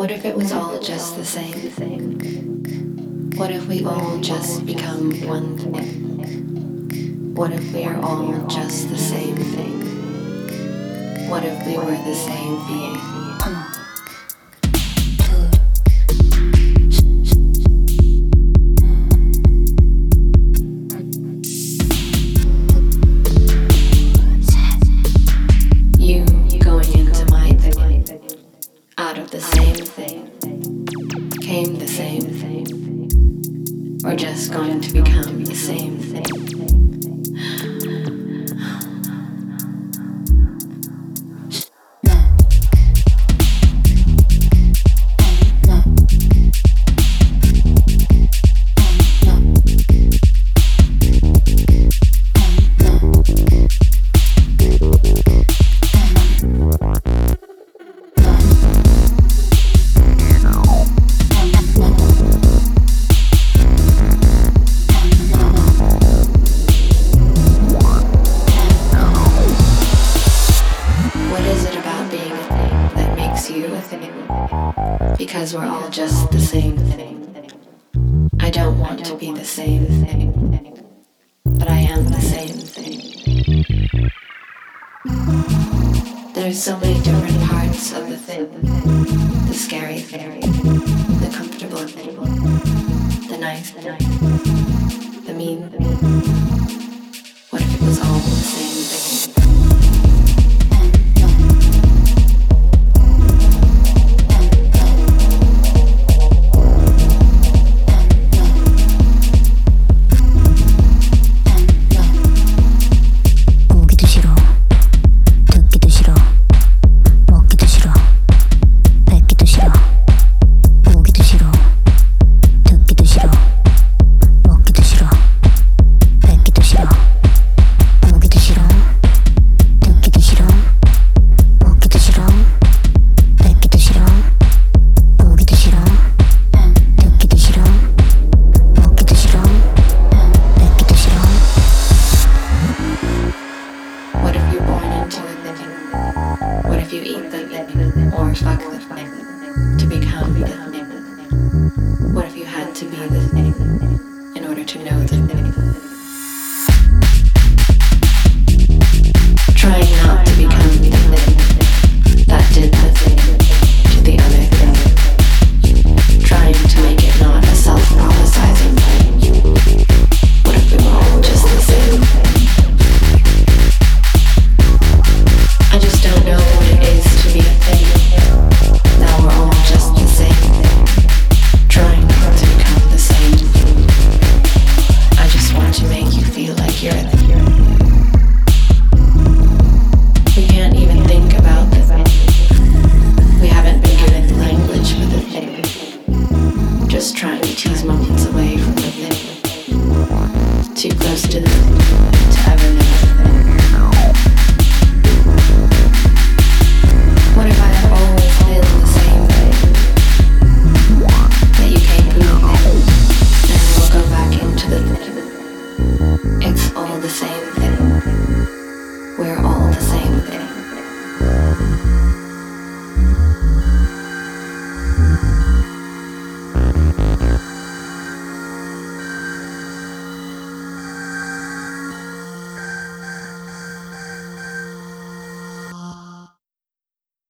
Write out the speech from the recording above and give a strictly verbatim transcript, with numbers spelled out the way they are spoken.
What if it was all just the same thing? What if we all just become one thing? What if we are all just the same thing? What if we were the same being? You going into my thing, out of the same thing, came the same thing, or just going to become the same thing. Because we're all just the same thing. I don't want to be the same thing, but I am the same thing. There's so many different parts of the thing. The scary thing, the comfortable thing, the nice thing, the mean thing. What if it was all the same thing? To know